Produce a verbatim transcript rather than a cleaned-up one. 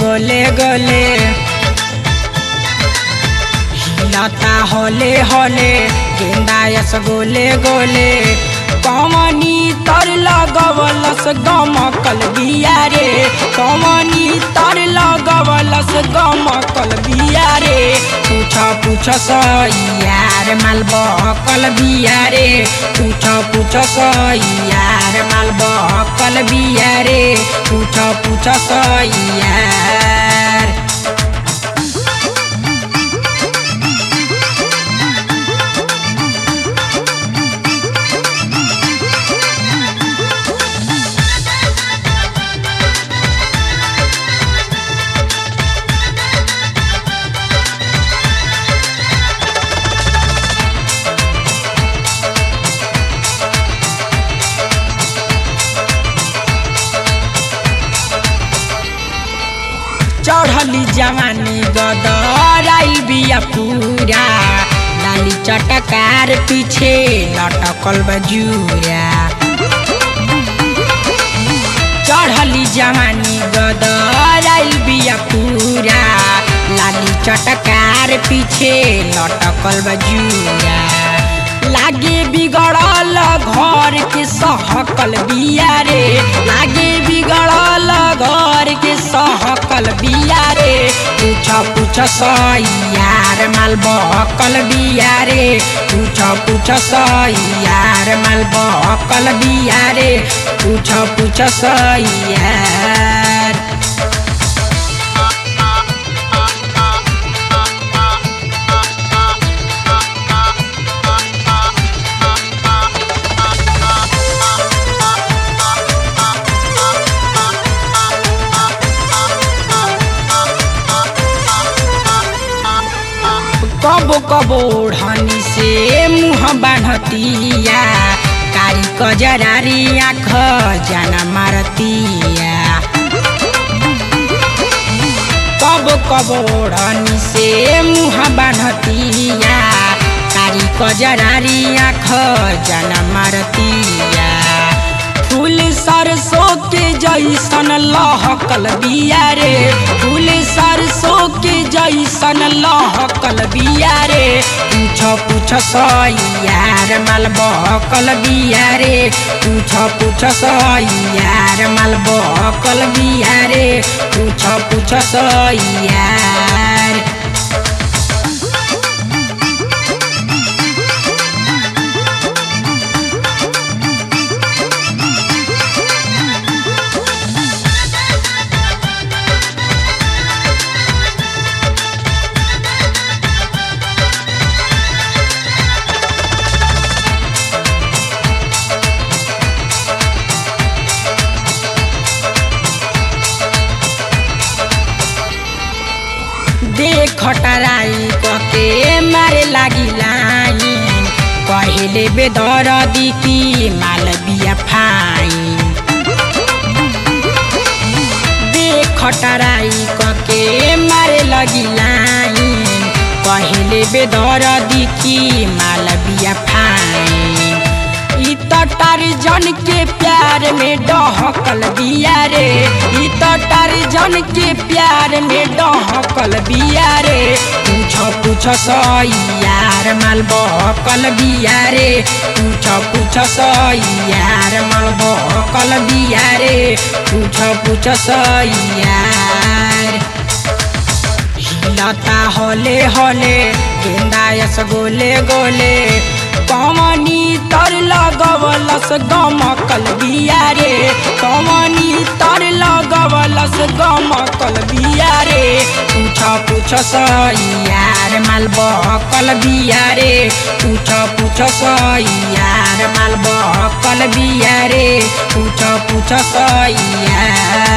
गोले गोले हिलता होले होले गेंदा यस गोले गोले कमनी तर लगवलस गमकल बिया रे कमनी तर लगवलस गमकल बिया रे पूछ पूछ सैयार माल बहकल बिया रे पूछ पूछ सैयार माल बहकल बिया रे पूछ पूछ सैयार। चढ़ली जवानी गदराइल बिया पूरा लाली चटकार पीछे लटकल बजूरा चढ़ली जवानी गदराइल बिया पूरा लाली चटकार पीछे लटकल बजूरा लागे बिगड़ल घर के सहकल बिया रे लागे बिगड़ल घर के सहकल बिया रे पूछ पूछ सैयार माल बहकल बिया रे पूछ पूछ सैयार माल बहकल बिया रे पूछ पूछ सैयार। कबो कबो ओढ़नी से मुँह बांधतिया कारी कजरारी आँख जाना मारतिया कबो कबो ओढ़नी से मुँह बांधतिया कारी कजरारी आँख जाना मारतिया फूल सरसों के जैसन लहकल बिया रे फूल सरसों के जैसन लहकल बिया रे पूछ पूछ सैयार माल बहकल बिया रे पूछ पूछ सैयार माल बहकल बिया रे पूछ पूछ सैयार। देख टराई कके मारे लागी लाइन पहले बेदरदी की माल बिया फाइन देख टराई कके मारे लगी लाइन पहले बेदरदी की माल बिया फाइन इ त टारजन के प्यार में डहकल बिया रे इ त टारजन के प्यार में डहकल बिया रे पूछ पूछ सैयार माल बहकल बिया रे पूछ पूछ सैयार माल बहकल बिया रे पूछ पूछ सैयार। हिलता होले होले गेंदा यस गोले गोले कमनी तर लगवलस गमकल बिया रे कमनी तर लगवलस गमकल बिया रे पूछ पूछ सैयार माल बहकल बिया रे पूछ पूछ सैयार माल बहकल बिया रे पूछ पूछ सैयार।